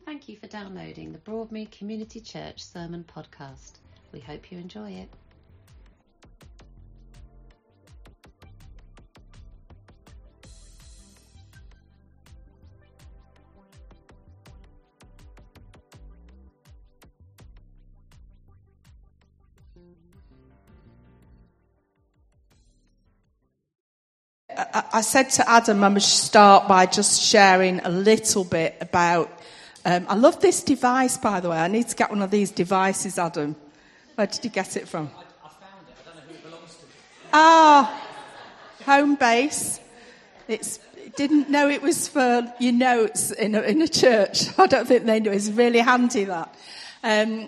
Thank you for downloading the Broadmead Community Church Sermon Podcast. We hope you enjoy it. I said to Adam I must start by just sharing a little bit about... I love this device, by the way. I need to get one of these devices, Adam. Where did you get it from? I found it. I don't know who it belongs to. Home base. Didn't know it was for your notes in a church. I don't think they knew. It's really handy, that. I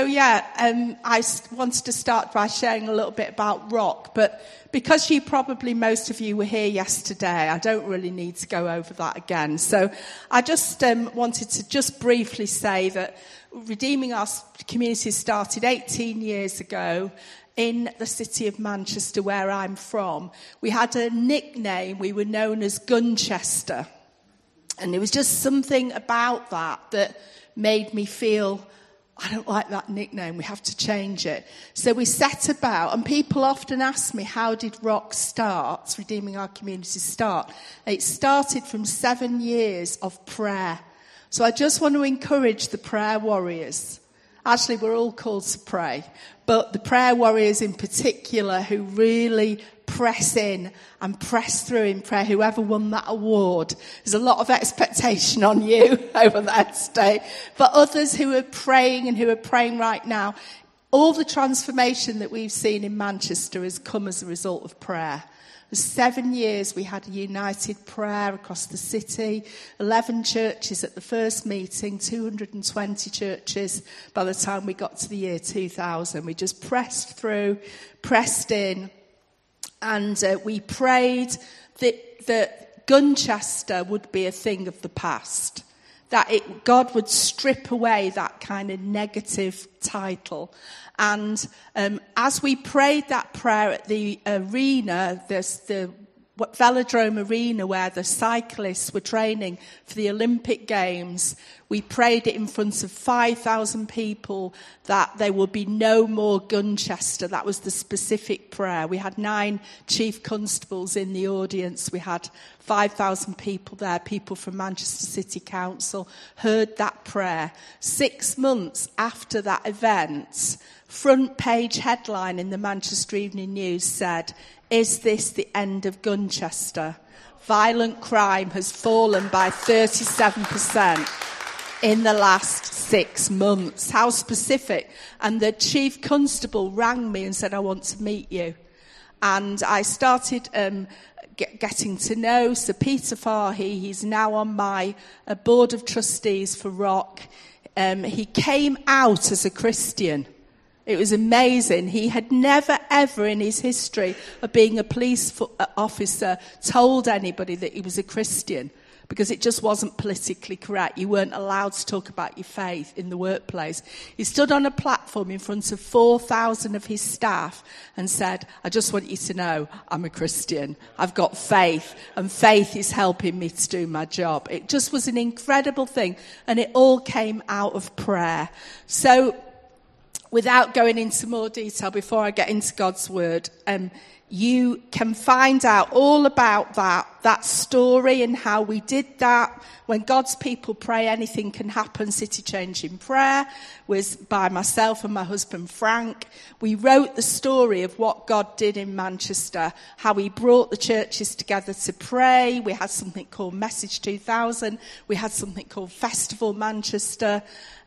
wanted to start by sharing a little bit about Rock, but because most of you were here yesterday, I don't really need to go over that again. So I just wanted to just briefly say that Redeeming Our Community started 18 years ago in the city of Manchester, where I'm from. We had a nickname. We were known as Gunchester. And there was just something about that made me feel... I don't like that nickname, we have to change it. So we set about, and people often ask me, how did Rock start, Redeeming Our Community start? It started from 7 years of prayer. So I just want to encourage the prayer warriors. Actually, we're all called to pray, but the prayer warriors in particular who really press in and press through in prayer, whoever won that award. There's a lot of expectation on you over there today. But others who are praying and who are praying right now, all the transformation that we've seen in Manchester has come as a result of prayer. For 7 years we had a united prayer across the city, 11 churches at the first meeting, 220 churches by the time we got to the year 2000. We just pressed through, pressed in, and we prayed that Gunchester would be a thing of the past, that God would strip away that kind of negative title. And as we prayed that prayer at the arena, there's the Velodrome Arena where the cyclists were training for the Olympic Games, we prayed it in front of 5,000 people that there will be no more Gunchester. That was the specific prayer. We had 9 chief constables in the audience. We had 5,000 people there. People from Manchester City Council heard that prayer. 6 months after that event, front page headline in the Manchester Evening News said, "Is this the end of Gunchester? Violent crime has fallen by 37% in the last 6 months." How specific. And the chief constable rang me and said, "I want to meet you." And I started getting to know Sir Peter Fahey. He's now on my board of trustees for Rock. He came out as a Christian. It was amazing. He had never, ever in his history of being a police officer told anybody that he was a Christian, because it just wasn't politically correct. You weren't allowed to talk about your faith in the workplace. He stood on a platform in front of 4,000 of his staff and said, "I just want you to know I'm a Christian. I've got faith, and faith is helping me to do my job." It just was an incredible thing, and it all came out of prayer. So, without going into more detail before I get into God's word, you can find out all about that story and how we did that. When God's people pray, anything can happen. City Change in Prayer was by myself and my husband Frank. We wrote the story of what God did in Manchester, how he brought the churches together to pray. We had something called Message 2000. We had something called Festival Manchester.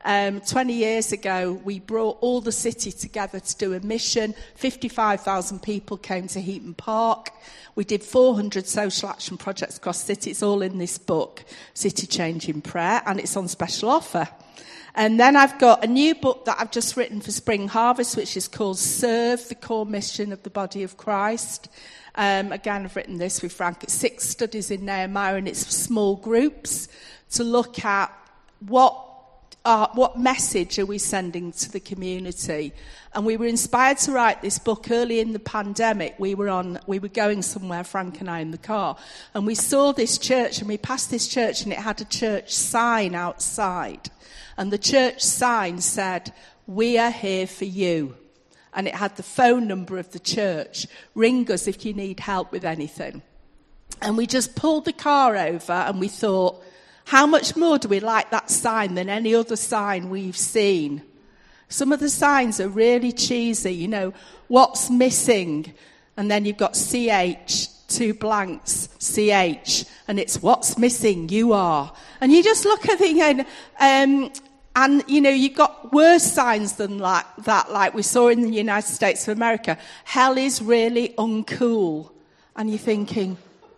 20 years ago, we brought all the city together to do a mission. 55,000 people came to Heaton Park. We did 400 social action projects across the city. It's all in this book, City Change in Prayer, and it's on special offer. And then I've got a new book that I've just written for Spring Harvest, which is called Serve, the Core Mission of the Body of Christ. Again, I've written this with Frank. It's 6 studies in Nehemiah, and it's for small groups to look at what what message are we sending to the community? And we were inspired to write this book early in the pandemic. We were going somewhere, Frank and I, in the car, and we saw this church, and we passed this church, and it had a church sign outside. And the church sign said, "We are here for you." And it had the phone number of the church. "Ring us if you need help with anything." And we just pulled the car over, and we thought, how much more do we like that sign than any other sign we've seen? Some of the signs are really cheesy, what's missing? And then you've got CH, 2 blanks, CH, and it's what's missing, you are. And you just look at it and you've got worse signs than that, like we saw in the United States of America. Hell is really uncool. And you're thinking,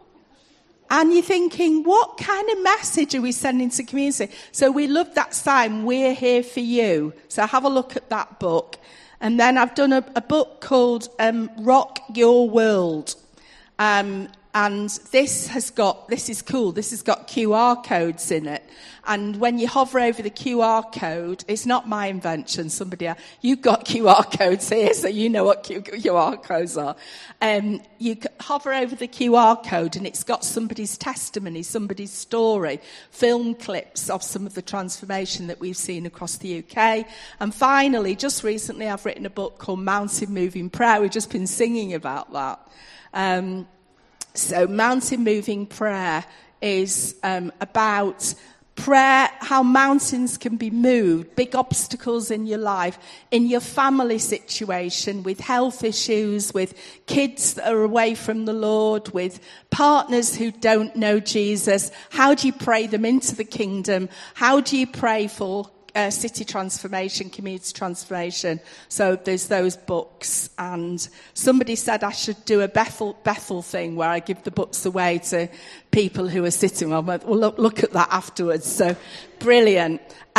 what kind of message are we sending to the community? So we love that sign, "We're here for you." So have a look at that book. And then I've done a book called Rock Your World. And this is cool. This has got QR codes in it. And when you hover over the QR code, it's not my invention, somebody else. You've got QR codes here, so you know what QR codes are. You hover over the QR code, and it's got somebody's testimony, somebody's story, film clips of some of the transformation that we've seen across the UK. And finally, just recently, I've written a book called Mountain Moving Prayer. We've just been singing about that. So Mountain Moving Prayer is about prayer, how mountains can be moved, big obstacles in your life, in your family situation, with health issues, with kids that are away from the Lord, with partners who don't know Jesus. How do you pray them into the kingdom? How do you pray for city transformation, community transformation? So there's those books. And somebody said I should do a Bethel thing where I give the books away to people who are sitting. Well, look at that afterwards. So brilliant.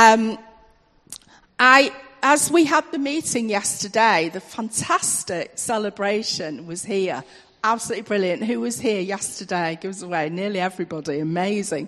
As we had the meeting yesterday, the fantastic celebration was here. Absolutely brilliant. Who was here yesterday? Gives away nearly everybody. Amazing.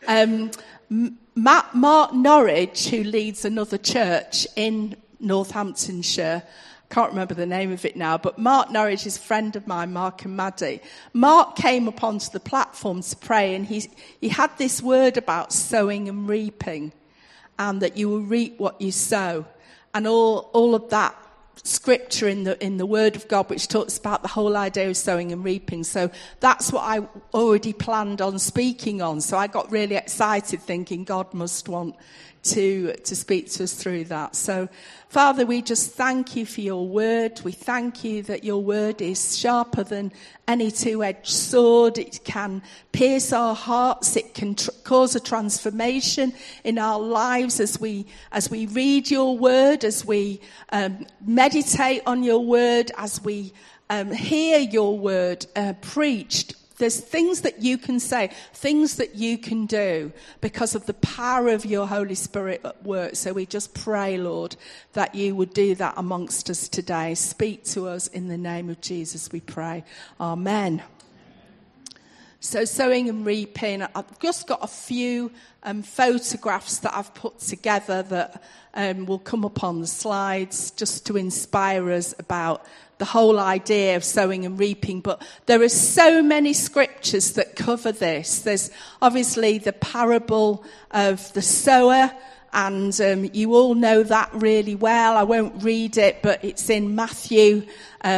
Mark Norwich, who leads another church in Northamptonshire, can't remember the name of it now, but Mark Norwich is a friend of mine, Mark and Maddie. Mark came up onto the platform to pray, and he had this word about sowing and reaping, and that you will reap what you sow, and all of that scripture in the Word of God, which talks about the whole idea of sowing and reaping. So that's what I already planned on speaking on. So I got really excited, thinking God must want to speak to us through that. So, Father, we just thank you for your word. We thank you that your word is sharper than any two-edged sword. It can pierce our hearts. It can cause a transformation in our lives as we read your word, as we meditate on your word, as we hear your word preached. There's things that you can say, things that you can do because of the power of your Holy Spirit at work. So we just pray, Lord, that you would do that amongst us today. Speak to us in the name of Jesus, we pray. Amen. So sowing and reaping, I've just got a few photographs that I've put together that will come up on the slides just to inspire us about the whole idea of sowing and reaping. But there are so many scriptures that cover this. There's obviously the parable of the sower, and you all know that really well. I won't read it, but it's in Matthew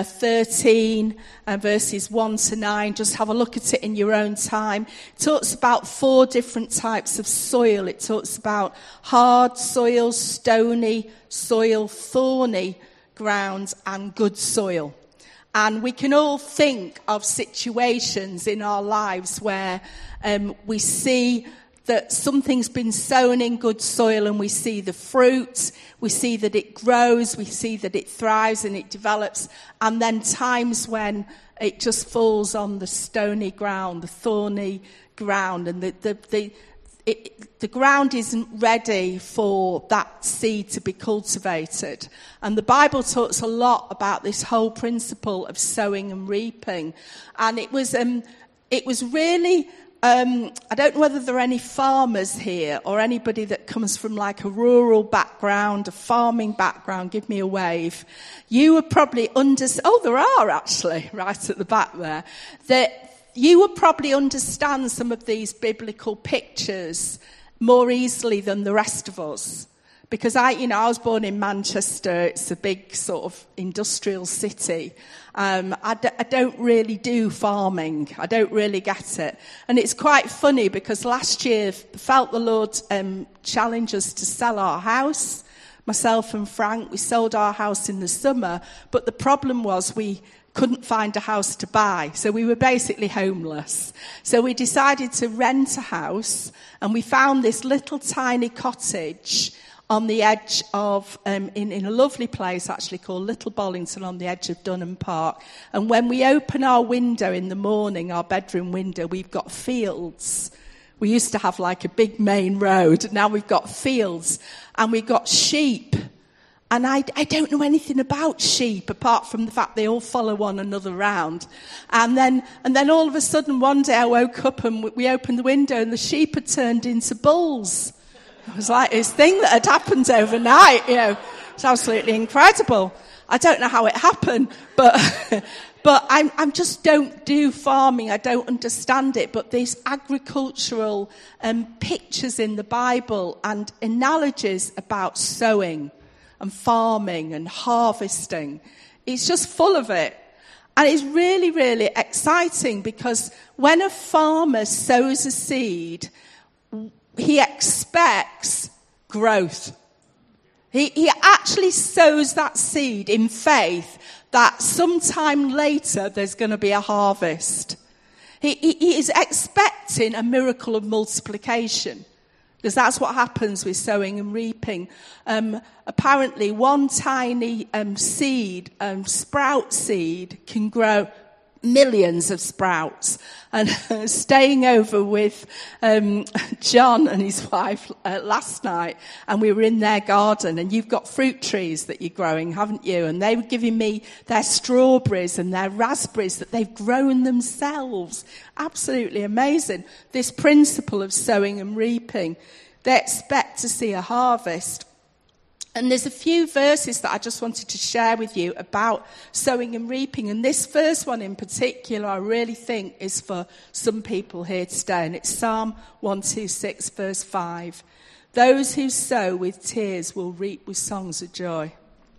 13, verses 1 to 9. Just have a look at it in your own time. It talks about 4 different types of soil. It talks about hard soil, stony soil, thorny ground, and good soil. And we can all think of situations in our lives where we see that something's been sown in good soil, and we see the fruit, we see that it grows, we see that it thrives and it develops, and then times when it just falls on the stony ground, the thorny ground, and the ground isn't ready for that seed to be cultivated. And the Bible talks a lot about this whole principle of sowing and reaping. And it was really I don't know whether there are any farmers here or anybody that comes from like a rural background, a farming background. Give me a wave. You would probably there are actually, right at the back there. That you would probably understand some of these biblical pictures more easily than the rest of us. Because I was born in Manchester. It's a big sort of industrial city. I don't really do farming. I don't really get it. And it's quite funny because last year felt the Lord challenge us to sell our house. Myself and Frank, we sold our house in the summer, but the problem was we couldn't find a house to buy. So we were basically homeless. So we decided to rent a house, and we found this little tiny cottage on the edge of, in a lovely place actually called Little Bollington on the edge of Dunham Park. And when we open our window in the morning, our bedroom window, we've got fields. We used to have like a big main road. Now we've got fields and we've got sheep. And I don't know anything about sheep apart from the fact they all follow one another around. And then all of a sudden one day I woke up and we opened the window and the sheep had turned into bulls. It was like this thing that had happened overnight, It's absolutely incredible. I don't know how it happened, but I'm just don't do farming. I don't understand it. But these agricultural pictures in the Bible and analogies about sowing and farming and harvesting, it's just full of it. And it's really, really exciting because when a farmer sows a seed, he expects growth. He actually sows that seed in faith that sometime later there's going to be a harvest. He is expecting a miracle of multiplication, because that's what happens with sowing and reaping. Apparently, one tiny seed, sprout seed, can grow millions of sprouts. And staying over with John and his wife last night, and we were in their garden, and you've got fruit trees that you're growing, haven't you? And they were giving me their strawberries and their raspberries that they've grown themselves. Absolutely amazing. This principle of sowing and reaping. They expect to see a harvest. And there's a few verses that I just wanted to share with you about sowing and reaping. And this first one in particular, I really think is for some people here today. And it's Psalm 126, verse 5. Those who sow with tears will reap with songs of joy.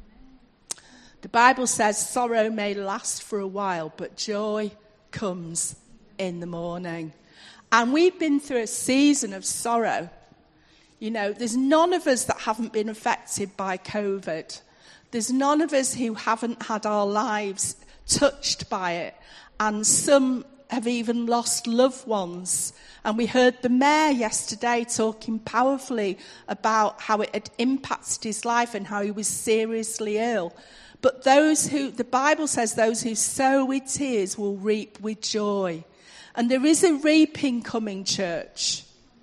The Bible says sorrow may last for a while, but joy comes in the morning. And we've been through a season of sorrow. There's none of us that haven't been affected by COVID. There's none of us who haven't had our lives touched by it. And some have even lost loved ones. And we heard the mayor yesterday talking powerfully about how it had impacted his life and how he was seriously ill. But the Bible says those who sow with tears will reap with joy. And there is a reaping coming, church.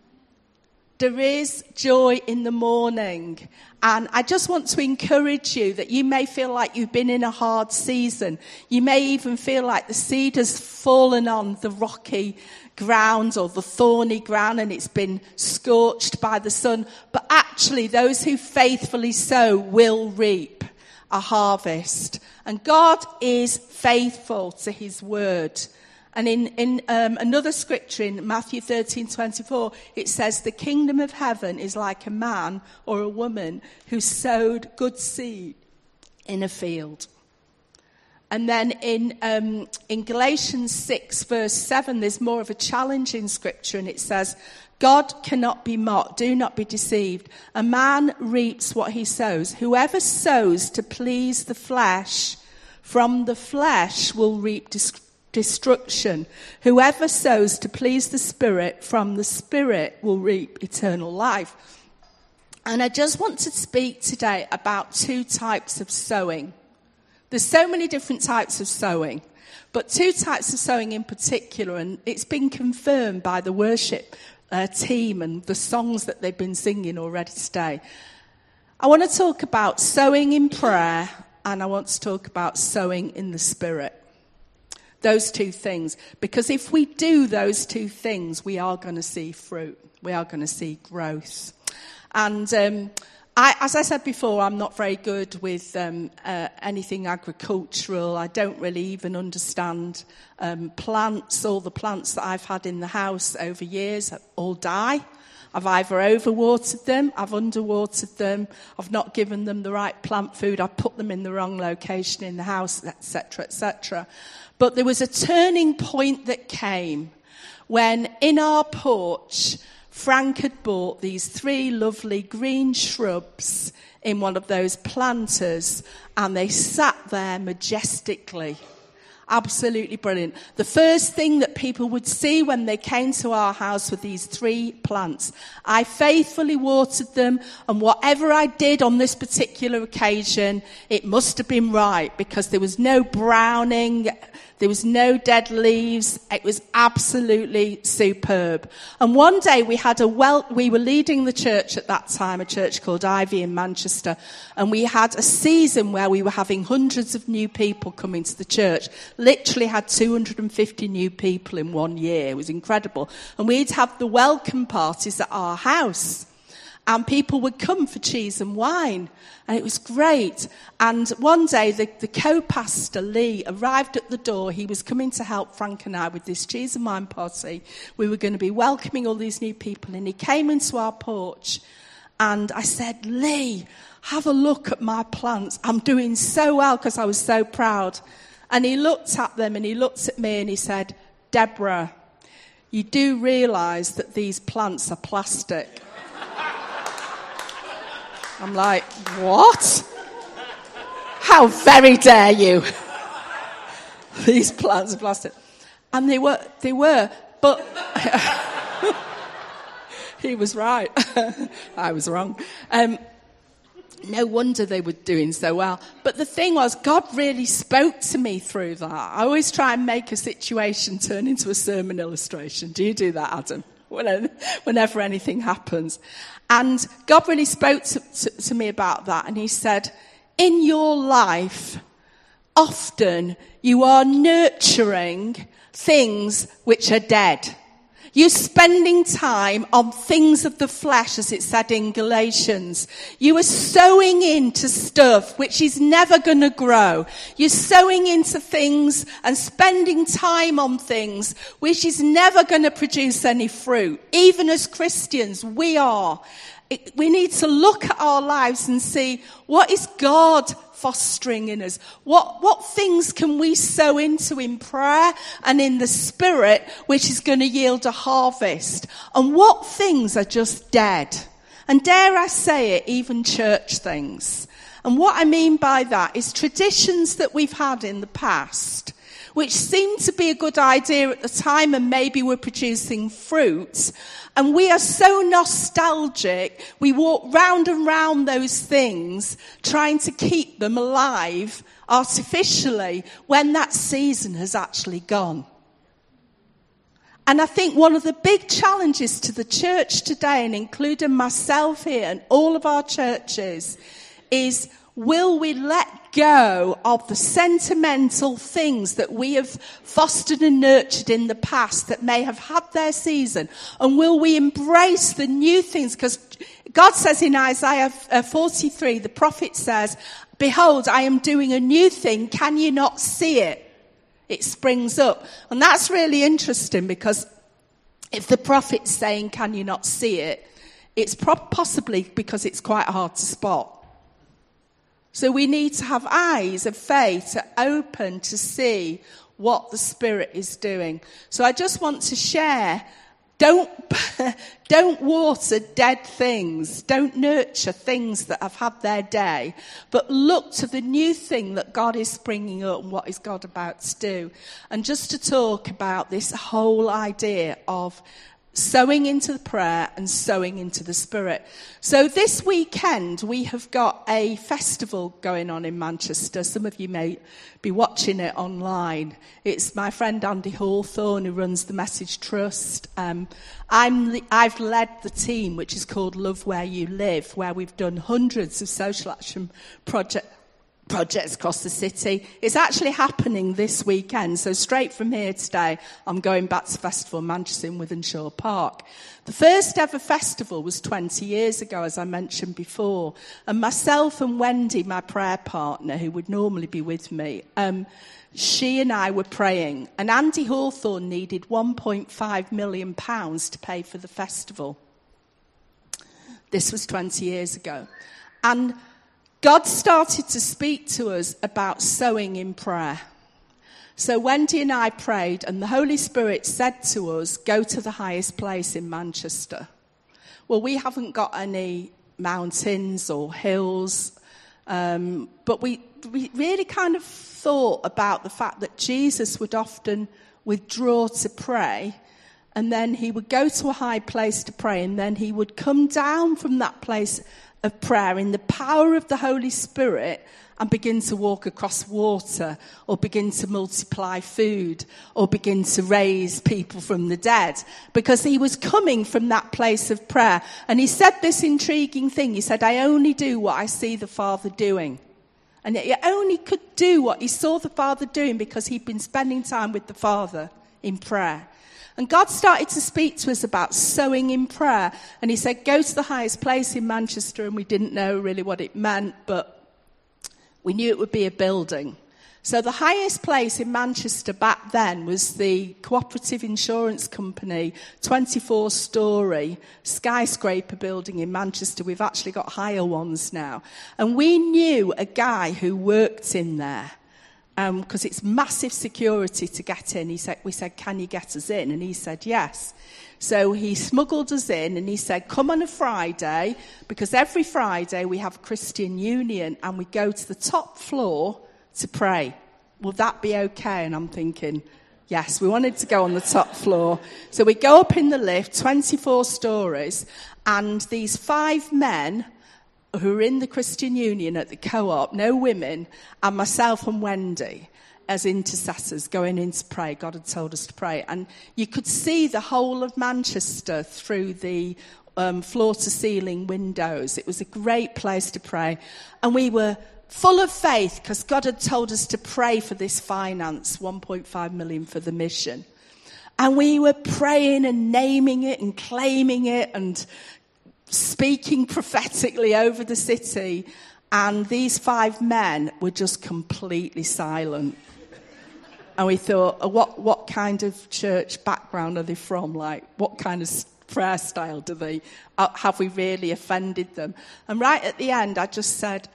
There is joy in the morning. And I just want to encourage you that you may feel like you've been in a hard season. You may even feel like the seed has fallen on the rocky ground or the thorny ground and it's been scorched by the sun. But actually, those who faithfully sow will reap a harvest. And God is faithful to his word. And in another scripture in Matthew 13:24, it says, the kingdom of heaven is like a man or a woman who sowed good seed in a field. And then in Galatians 6, verse 7, there's more of a challenging scripture, and it says, God cannot be mocked, do not be deceived. A man reaps what he sows. Whoever sows to please the flesh, from the flesh will reap destruction. Whoever sows to please the Spirit, from the Spirit will reap eternal life. And I just want to speak today about two types of sowing. There's so many different types of sowing, but two types of sowing in particular, and it's been confirmed by the worship team and the songs that they've been singing already today. I want to talk about sowing in prayer, and I want to talk about sowing in the Spirit. Those two things. Because if we do those two things, we are going to see fruit. We are going to see growth. And as I said before, I'm not very good with anything agricultural. I don't really even understand plants. All the plants that I've had in the house over years all die. I've either overwatered them, I've underwatered them, I've not given them the right plant food, I've put them in the wrong location in the house, etc., etc. But there was a turning point that came when in our porch, Frank had bought these 3 lovely green shrubs in one of those planters, and they sat there majestically. Absolutely brilliant. The first thing that people would see when they came to our house were these 3 plants. I faithfully watered them, and whatever I did on this particular occasion, it must have been right, because there was no browning, there was no dead leaves. It was absolutely superb. And one day we were leading the church at that time, a church called Ivy in Manchester, and we had a season where we were having hundreds of new people coming to the church. Literally had 250 new people in 1 year. It was incredible. And we'd have the welcome parties at our house. And people would come for cheese and wine. And it was great. And one day, the co-pastor, Lee, arrived at the door. He was coming to help Frank and I with this cheese and wine party. We were going to be welcoming all these new people. And he came into our porch. And I said, Lee, have a look at my plants. I'm doing so well, because I was so proud. And he looked at them and he looked at me and he said, Deborah, you do realise that these plants are plastic? I'm like, what? How very dare you? These plants are plastic. And they were, but he was right. I was wrong. No wonder they were doing so well. But the thing was, God really spoke to me through that. I always try and make a situation turn into a sermon illustration. Do you do that, Adam? Whenever anything happens. And God really spoke to me about that. And he said, in your life, often you are nurturing things which are dead. You're spending time on things of the flesh, as it said in Galatians. You are sowing into stuff which is never going to grow. You're sowing into things and spending time on things which is never going to produce any fruit. Even as Christians, we need to look at our lives and see, what is God fostering in us? What things can we sow into in prayer and in the Spirit, which is going to yield a harvest? And what things are just dead? And dare I say it, even church things. And what I mean by that is traditions that we've had in the past, which seemed to be a good idea at the time and maybe were producing fruit. And we are so nostalgic, we walk round and round those things, trying to keep them alive artificially, when that season has actually gone. And I think one of the big challenges to the church today, and including myself here and all of our churches, is, will we let go of the sentimental things that we have fostered and nurtured in the past that may have had their season? And will we embrace the new things? Because God says in Isaiah 43, the prophet says, behold, I am doing a new thing. Can you not see it? It springs up. And that's really interesting, because if the prophet's saying, can you not see it? It's possibly because it's quite hard to spot. So we need to have eyes of faith to open to see what the Spirit is doing. So I just want to share, don't water dead things. Don't nurture things that have had their day. But look to the new thing that God is bringing up, and what is God about to do. And just to talk about this whole idea of sowing into the prayer and sowing into the Spirit. So this weekend we have got a festival going on in Manchester. Some of you may be watching it online. It's my friend Andy Hawthorne who runs the Message Trust. I've led the team, which is called Love Where You Live, where we've done hundreds of social action projects across the city. It's actually happening this weekend. So straight from here today, I'm going back to Festival Manchester in Wythenshawe Park. The first ever festival was 20 years ago, as I mentioned before. And myself and Wendy, my prayer partner, who would normally be with me, she and I were praying. And Andy Hawthorne needed £1.5 million to pay for the festival. This was 20 years ago. And God started to speak to us about sowing in prayer. So Wendy and I prayed, and the Holy Spirit said to us, go to the highest place in Manchester. Well, we haven't got any mountains or hills, but we really kind of thought about the fact that Jesus would often withdraw to pray, and then he would go to a high place to pray, and then he would come down from that place of prayer in the power of the Holy Spirit and begin to walk across water, or begin to multiply food, or begin to raise people from the dead, because he was coming from that place of prayer. And he said this intriguing thing. He said, I only do what I see the Father doing. And yet he only could do what he saw the Father doing because he'd been spending time with the Father in prayer. And God started to speak to us about sowing in prayer. And he said, go to the highest place in Manchester. And we didn't know really what it meant, but we knew it would be a building. So the highest place in Manchester back then was the Cooperative Insurance Company, 24-storey skyscraper building in Manchester. We've actually got higher ones now. And we knew a guy who worked in there, because it's massive security to get in. We said, can you get us in? And he said, yes. So he smuggled us in, and he said, come on a Friday, because every Friday we have Christian Union and we go to the top floor to pray. Will that be okay? And I'm thinking, yes, we wanted to go on the top floor. So we go up in the lift, 24 stories, and these 5 men who are in the Christian Union at the Co-op, no women, and myself and Wendy as intercessors going in to pray. God had told us to pray. And you could see the whole of Manchester through the floor-to-ceiling windows. It was a great place to pray. And we were full of faith because God had told us to pray for this finance, 1.5 million for the mission. And we were praying and naming it and claiming it and speaking prophetically over the city. And these 5 men were just completely silent. And we thought, what kind of church background are they from? Like, what kind of prayer style do they, have we really offended them? And right at the end, I just said,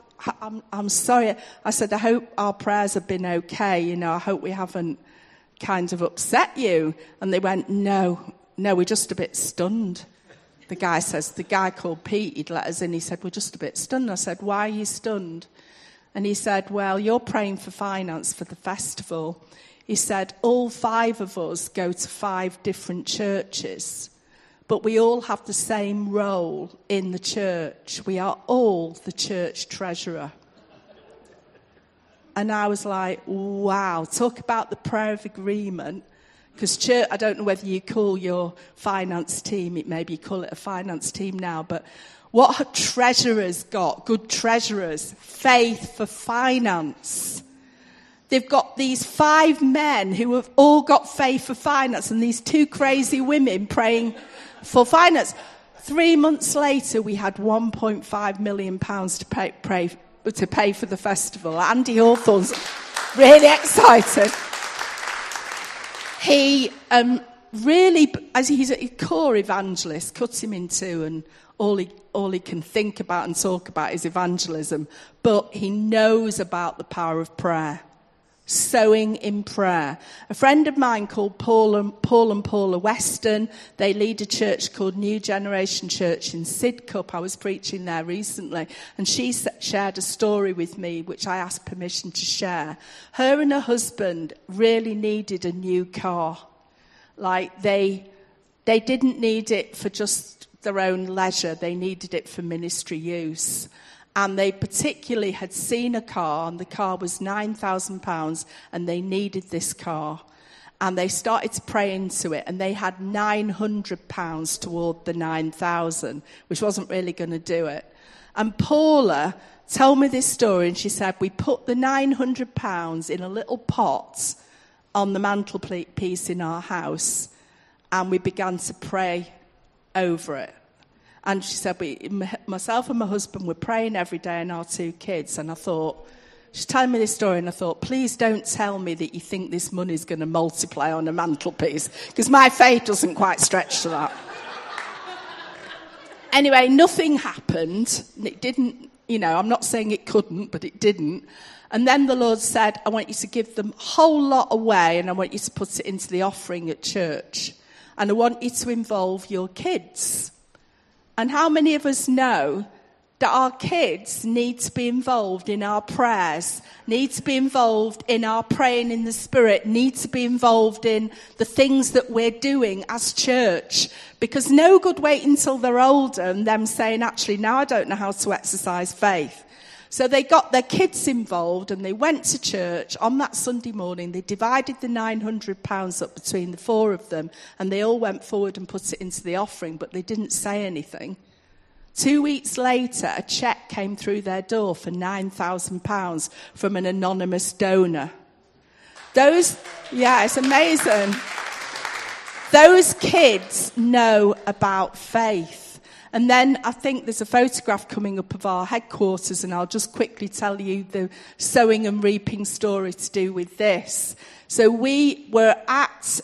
I'm sorry. I said, I hope our prayers have been okay. I hope we haven't kind of upset you. And they went, no, we're just a bit stunned. The guy called Pete, he'd let us in. He said, we're just a bit stunned. I said, why are you stunned? And he said, well, you're praying for finance for the festival. He said, all 5 of us go to 5 different churches, but we all have the same role in the church. We are all the church treasurer. And I was like, wow, talk about the prayer of agreement. Because church, I don't know whether you call your finance team, maybe you call it a finance team now, but what have treasurers got? Good treasurers. Faith for finance. They've got these 5 men who have all got faith for finance, and these 2 crazy women praying for finance. 3 months later, we had £1.5 million to pay for the festival. Andy Hawthorne's really excited. He really, as he's a core evangelist, cuts him in two, and all he can think about and talk about is evangelism. But he knows about the power of prayer, sowing in prayer. A friend of mine called Paul and Paula Weston, they lead a church called New Generation Church in Sidcup. I was preaching there recently, and she shared a story with me, which I asked permission to share. Her and her husband really needed a new car. Like they didn't need it for just their own leisure. They needed it for ministry use. And they particularly had seen a car, and the car was £9,000, and they needed this car. And they started to pray into it, and they had £900 toward the 9,000, which wasn't really going to do it. And Paula told me this story, and she said, we put the £900 in a little pot on the mantelpiece in our house, and we began to pray over it. And she said, myself and my husband were praying every day, and our 2 kids. And I thought, she's telling me this story, and I thought, please don't tell me that you think this money's going to multiply on a mantelpiece, because my faith doesn't quite stretch to that. Anyway, nothing happened. It didn't, I'm not saying it couldn't, but it didn't. And then the Lord said, I want you to give the whole lot away, and I want you to put it into the offering at church. And I want you to involve your kids. And how many of us know that our kids need to be involved in our prayers, need to be involved in our praying in the Spirit, need to be involved in the things that we're doing as church? Because no good waiting until they're older and them saying, actually, now I don't know how to exercise faith. So they got their kids involved, and they went to church on that Sunday morning. They divided the £900 up between the 4 of them, and they all went forward and put it into the offering, but they didn't say anything. 2 weeks later, a cheque came through their door for £9,000 from an anonymous donor. It's amazing. Those kids know about faith. And then I think there's a photograph coming up of our headquarters, and I'll just quickly tell you the sowing and reaping story to do with this. So we were at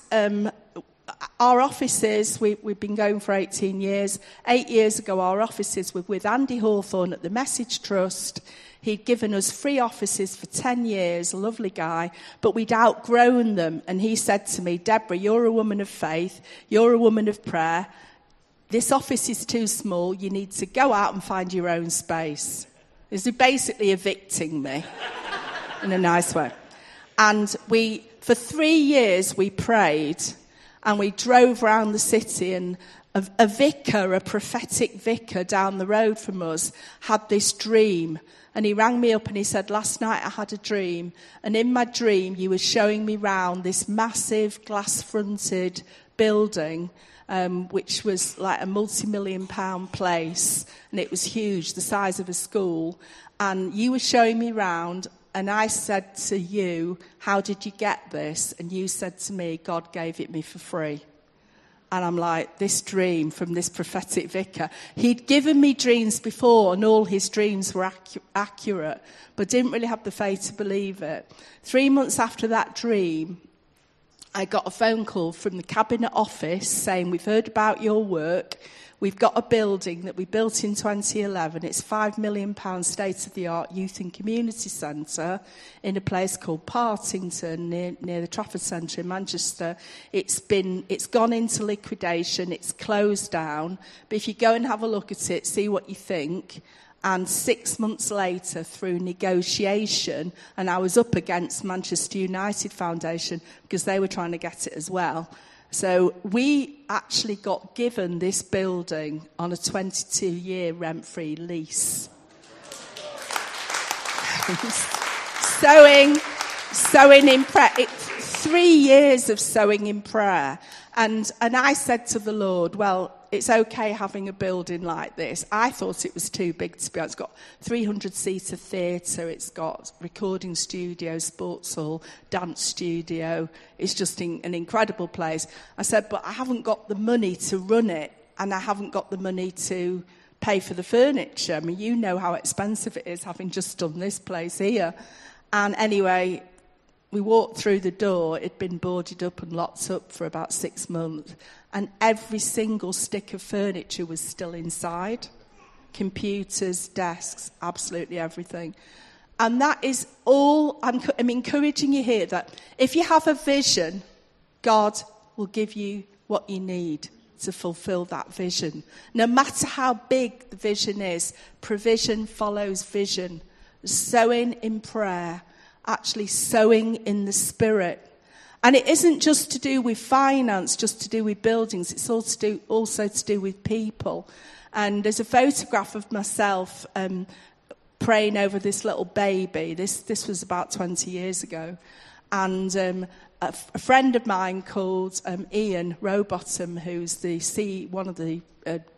our offices. We've been going for 18 years. 8 years ago, our offices were with Andy Hawthorne at the Message Trust. He'd given us free offices for 10 years, a lovely guy, but we'd outgrown them. And he said to me, Deborah, you're a woman of faith, you're a woman of prayer. This office is too small. You need to go out and find your own space. This is basically evicting me in a nice way. And for 3 years, we prayed, and we drove around the city, and a vicar, a prophetic vicar down the road from us, had this dream. And he rang me up and he said, last night I had a dream. And in my dream, you were showing me round this massive glass-fronted building, which was like a multi-million-pound place, and it was huge, the size of a school. And you were showing me round, and I said to you, how did you get this? And you said to me, God gave it me for free. And I'm like, this dream from this prophetic vicar. He'd given me dreams before, and all his dreams were accurate, but didn't really have the faith to believe it. 3 months after that dream, I got a phone call from the Cabinet Office saying, we've heard about your work. We've got a building that we built in 2011. It's £5 million state-of-the-art youth and community centre in a place called Partington near the Trafford Centre in Manchester. It's gone into liquidation. It's closed down. But if you go and have a look at it, see what you think. And 6 months later, through negotiation, and I was up against Manchester United Foundation because they were trying to get it as well. So we actually got given this building on a 22-year rent-free lease. Sowing in prayer. 3 years of sowing in prayer. And I said to the Lord, well, it's okay having a building like this. I thought it was too big to be honest. It's got 300-seater theatre. It's got recording studio, sports hall, dance studio. It's just an incredible place. I said, but I haven't got the money to run it, and I haven't got the money to pay for the furniture. I mean, you know how expensive it is having just done this place here. And anyway, we walked through the door. It'd been boarded up and locked up for about 6 months. And every single stick of furniture was still inside. Computers, desks, absolutely everything. And that is all. I'm encouraging you here that if you have a vision, God will give you what you need to fulfill that vision. No matter how big the vision is, provision follows vision. Sowing in prayer, actually sowing in the Spirit. And it isn't just to do with finance, just to do with buildings. It's also to do with people. And there's a photograph of myself praying over this little baby. This was about 20 years ago. And a friend of mine called Ian Rowbottom, who's one of the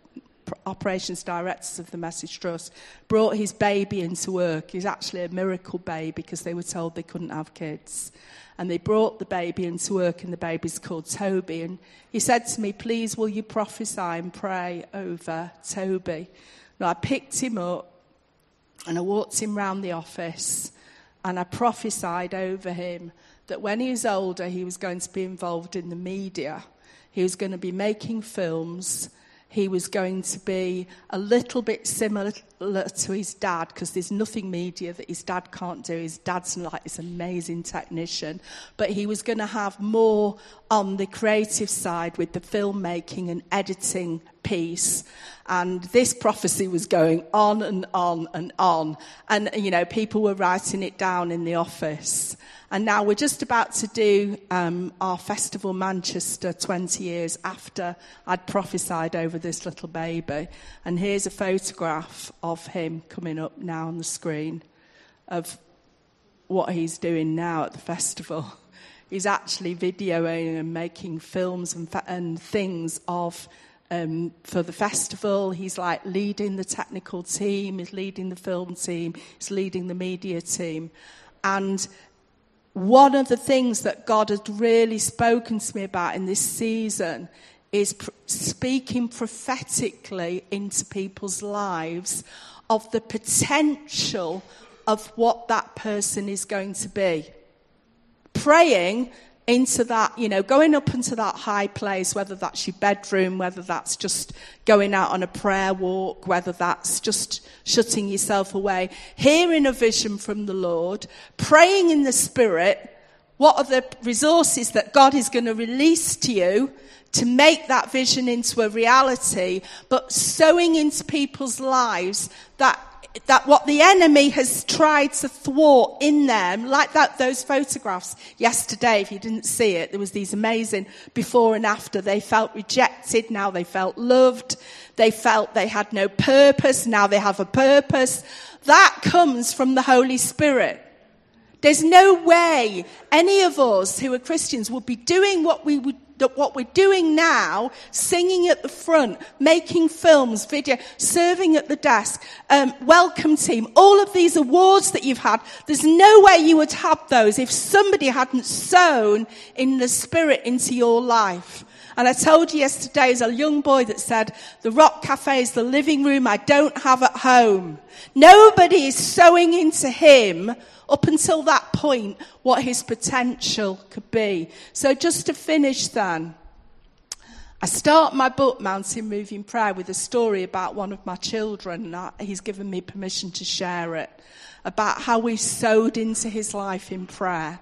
operations directors of the Message Trust, brought his baby into work. He's actually a miracle baby because they were told they couldn't have kids. And they brought the baby into work, and the baby's called Toby. And he said to me, please, will you prophesy and pray over Toby? Now, I picked him up, and I walked him round the office, and I prophesied over him that when he was older, he was going to be involved in the media. He was going to be making films. He was going to be a little bit similar to his dad, because there's nothing media that his dad can't do. His dad's like this amazing technician. But he was going to have more on the creative side with the filmmaking and editing piece. And this prophecy was going on and on and on. And, you know, people were writing it down in the office. And now we're just about to do our Festival Manchester 20 years after I'd prophesied over this little baby. And here's a photograph of him coming up now on the screen of what he's doing now at the festival. He's actually videoing and making films and things of for the festival. He's like leading the technical team, he's leading the film team, he's leading the media team. And one of the things that God had really spoken to me about in this season is speaking prophetically into people's lives of the potential of what that person is going to be. Praying into that, you know, going up into that high place, whether that's your bedroom, whether that's just going out on a prayer walk, whether that's just shutting yourself away, hearing a vision from the Lord, praying in the Spirit, what are the resources that God is going to release to you to make that vision into a reality, but sowing into people's lives that what the enemy has tried to thwart in them, like those photographs yesterday, if you didn't see it, there was these amazing before and after. They felt rejected, now they felt loved. They felt they had no purpose, now they have a purpose. That comes from the Holy Spirit. There's no way any of us who are Christians would be doing what we're doing now, singing at the front, making films, video, serving at the desk, welcome team, all of these awards that you've had. There's no way you would have those if somebody hadn't sown in the Spirit into your life. And I told you yesterday, as a young boy that said, the Rock Cafe is the living room I don't have at home. Nobody is sowing into him up until that point what his potential could be. So just to finish then, I start my book, Mountain Moving Prayer, with a story about one of my children. He's given me permission to share it, about how we sowed into his life in prayer.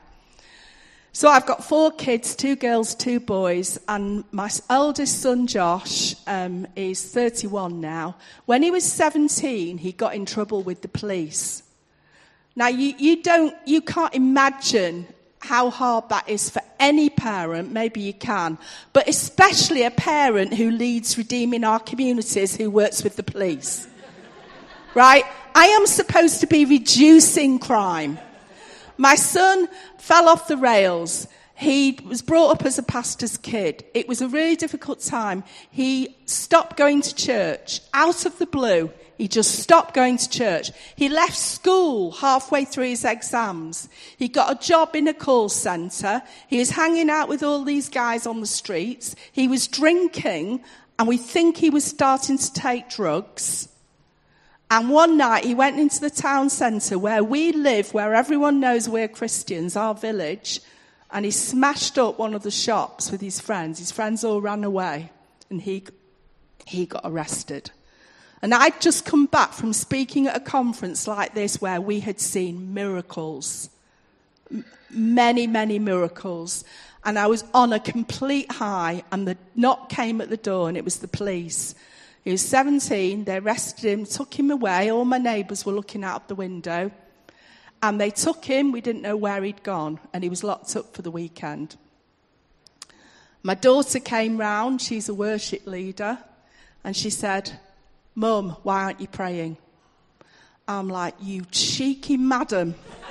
So I've got 4 kids, 2 girls, 2 boys, and my eldest son, Josh, is 31 now. When he was 17, he got in trouble with the police. Now, you can't imagine how hard that is for any parent. Maybe you can, but especially a parent who leads Redeeming Our Communities, who works with the police. Right? I am supposed to be reducing crime. My son fell off the rails. He was brought up as a pastor's kid. It was a really difficult time. He stopped going to church out of the blue. He just stopped going to church. He left school halfway through his exams. He got a job in a call centre. He was hanging out with all these guys on the streets. He was drinking, and we think he was starting to take drugs. And one night he went into the town centre where we live, where everyone knows we're Christians, our village, and he smashed up one of the shops with his friends. His friends all ran away, and he got arrested. And I'd just come back from speaking at a conference like this where we had seen miracles, many, many miracles. And I was on a complete high, and the knock came at the door, and it was the police. He was 17, they arrested him, took him away. All my neighbours were looking out the window. And they took him, we didn't know where he'd gone, and he was locked up for the weekend. My daughter came round, she's a worship leader, and she said, "Mum, why aren't you praying?" I'm like, "You cheeky madam."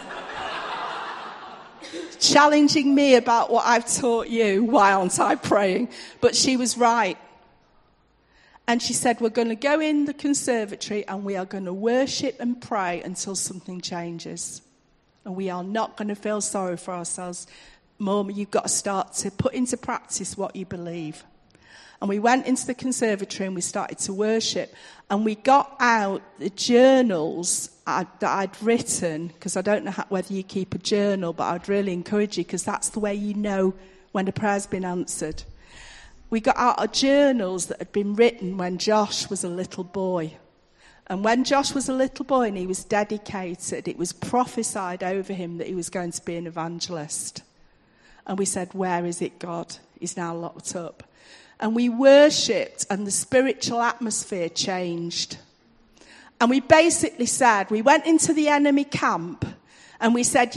Challenging me about what I've taught you, why aren't I praying? But she was right. And she said, we're going to go in the conservatory and we are going to worship and pray until something changes. And we are not going to feel sorry for ourselves. Mum, you've got to start to put into practice what you believe. And we went into the conservatory and we started to worship. And we got out the journals that I'd written, because I don't know whether you keep a journal, but I'd really encourage you, because that's the way you know when a prayer's been answered. We got out our journals that had been written when Josh was a little boy. And when Josh was a little boy and he was dedicated, it was prophesied over him that he was going to be an evangelist. And we said, where is it, God? He's now locked up. And we worshipped and the spiritual atmosphere changed. And we basically said, we went into the enemy camp and we said,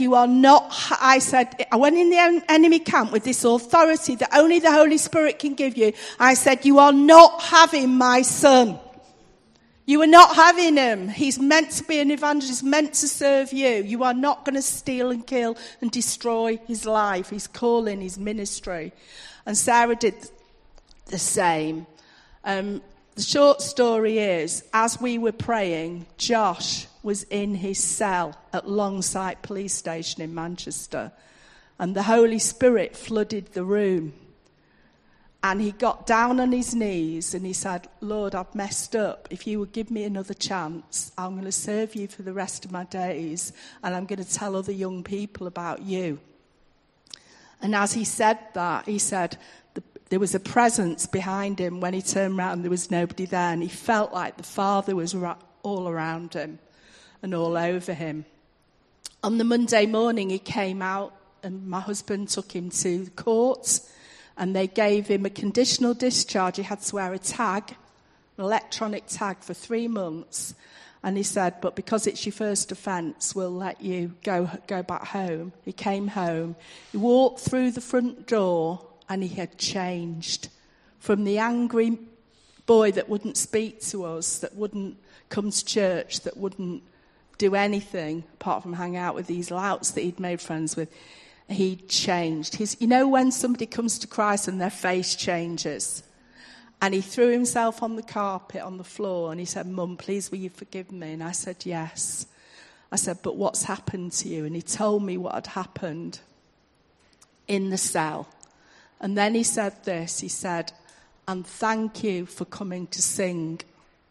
I went in the enemy camp with this authority that only the Holy Spirit can give you. I said, you are not having my son. You are not having him. He's meant to be an evangelist, meant to serve you. You are not going to steal and kill and destroy his life, his calling, his ministry. And Sarah did the same. The short story is, as we were praying, Josh was in his cell at Longsight Police Station in Manchester. And the Holy Spirit flooded the room. And he got down on his knees and he said, Lord, I've messed up. If you would give me another chance, I'm going to serve you for the rest of my days. And I'm going to tell other young people about you. And as he said that, he said, there was a presence behind him. When he turned around, there was nobody there. And he felt like the Father was all around him and all over him. On the Monday morning, he came out and my husband took him to the court and they gave him a conditional discharge. He had to wear a tag, an electronic tag, for 3 months. And he said, but because it's your first offence, we'll let you go back home. He came home. He walked through the front door and he had changed from the angry boy that wouldn't speak to us, that wouldn't come to church, that wouldn't do anything apart from hang out with these louts that he'd made friends with. He changed. You know when somebody comes to Christ and their face changes? And he threw himself on the carpet, on the floor, and he said, Mum, please, will you forgive me? And I said, yes. I said, but what's happened to you? And he told me what had happened in the cell. And then he said this, he said, and thank you for coming to sing.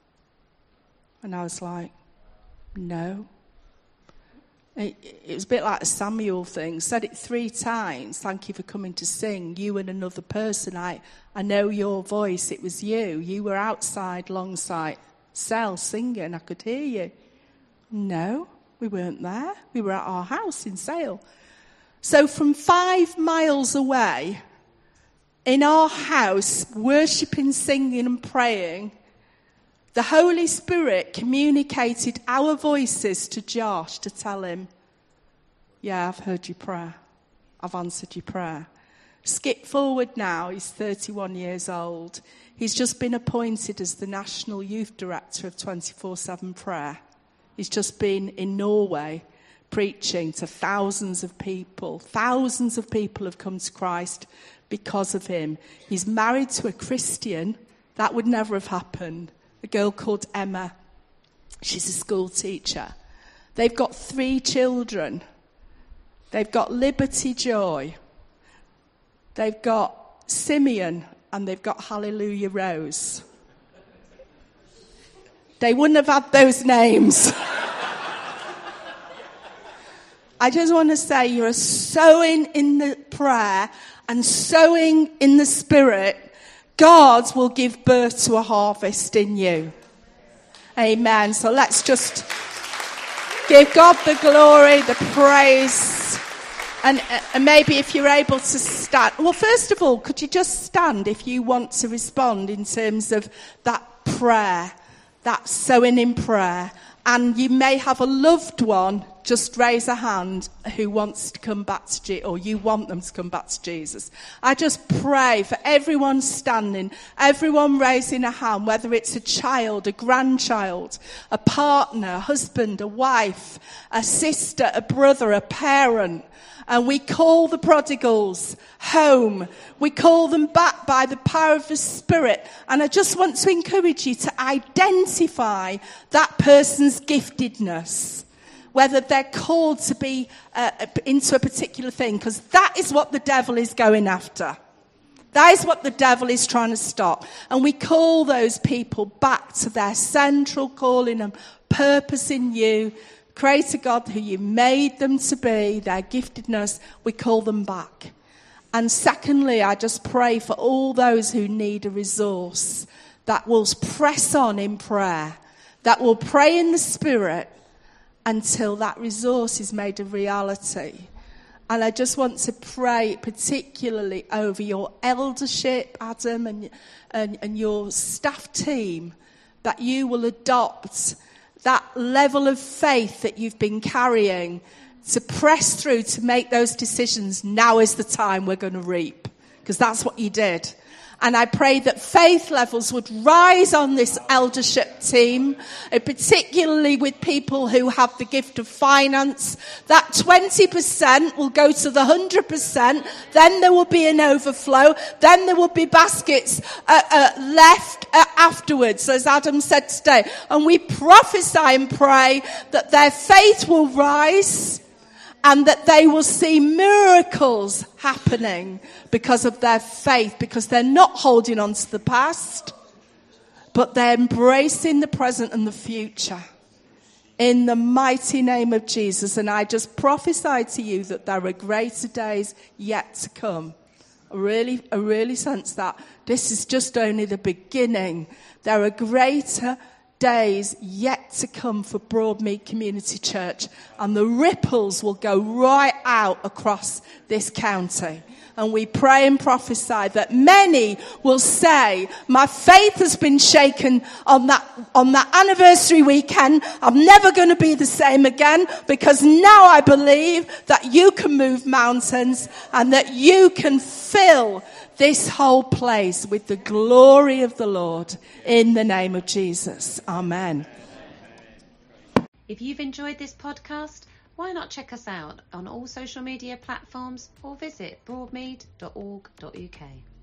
And I was like, no. It was a bit like a Samuel thing. Said it 3 times. Thank you for coming to sing. You and another person. I know your voice. It was you. You were outside Longsight cell singing. I could hear you. No, we weren't there. We were at our house in Sale. So from 5 miles away, in our house, worshipping, singing and praying, the Holy Spirit communicated our voices to Josh to tell him, yeah, I've heard your prayer. I've answered your prayer. Skip forward now, he's 31 years old. He's just been appointed as the National Youth Director of 24/7 Prayer. He's just been in Norway preaching to thousands of people. Thousands of people have come to Christ because of him. He's married to a Christian. That would never have happened. A girl called Emma. She's a school teacher. They've got 3 children. They've got Liberty Joy. They've got Simeon. And they've got Hallelujah Rose. They wouldn't have had those names. I just want to say you're sowing in the prayer and sowing in the Spirit. God will give birth to a harvest in you. Amen. So let's just give God the glory, the praise. And maybe if you're able to stand. Well, first of all, could you just stand if you want to respond in terms of that prayer, that sowing in prayer. And you may have a loved one just raise a hand who wants to come back to Jesus, or you want them to come back to Jesus. I just pray for everyone standing, everyone raising a hand, whether it's a child, a grandchild, a partner, a husband, a wife, a sister, a brother, a parent. And we call the prodigals home. We call them back by the power of the Spirit. And I just want to encourage you to identify that person's giftedness, whether they're called to be into a particular thing, because that is what the devil is going after. That is what the devil is trying to stop. And we call those people back to their central calling and purpose in you. Creator God, who you made them to be, their giftedness, we call them back. And secondly, I just pray for all those who need a resource that will press on in prayer, that will pray in the Spirit until that resource is made a reality. And I just want to pray particularly over your eldership, Adam, and your staff team, that you will adopt that level of faith that you've been carrying to press through to make those decisions. Now is the time we're going to reap, because that's what you did. And I pray that faith levels would rise on this eldership team, particularly with people who have the gift of finance. That 20% will go to the 100%. Then there will be an overflow. Then there will be baskets left afterwards, as Adam said today. And we prophesy and pray that their faith will rise, and that they will see miracles happening because of their faith, because they're not holding on to the past, but they're embracing the present and the future. In the mighty name of Jesus. And I just prophesy to you that there are greater days yet to come. I really sense that. This is just only the beginning. There are greater days yet to come for Broadmead Community Church, and the ripples will go right out across this county. And we pray and prophesy that many will say, my faith has been shaken on that anniversary weekend. I'm never going to be the same again, because now I believe that you can move mountains and that you can fill this whole place with the glory of the Lord, in the name of Jesus. Amen. If you've enjoyed this podcast, why not check us out on all social media platforms or visit broadmead.org.uk.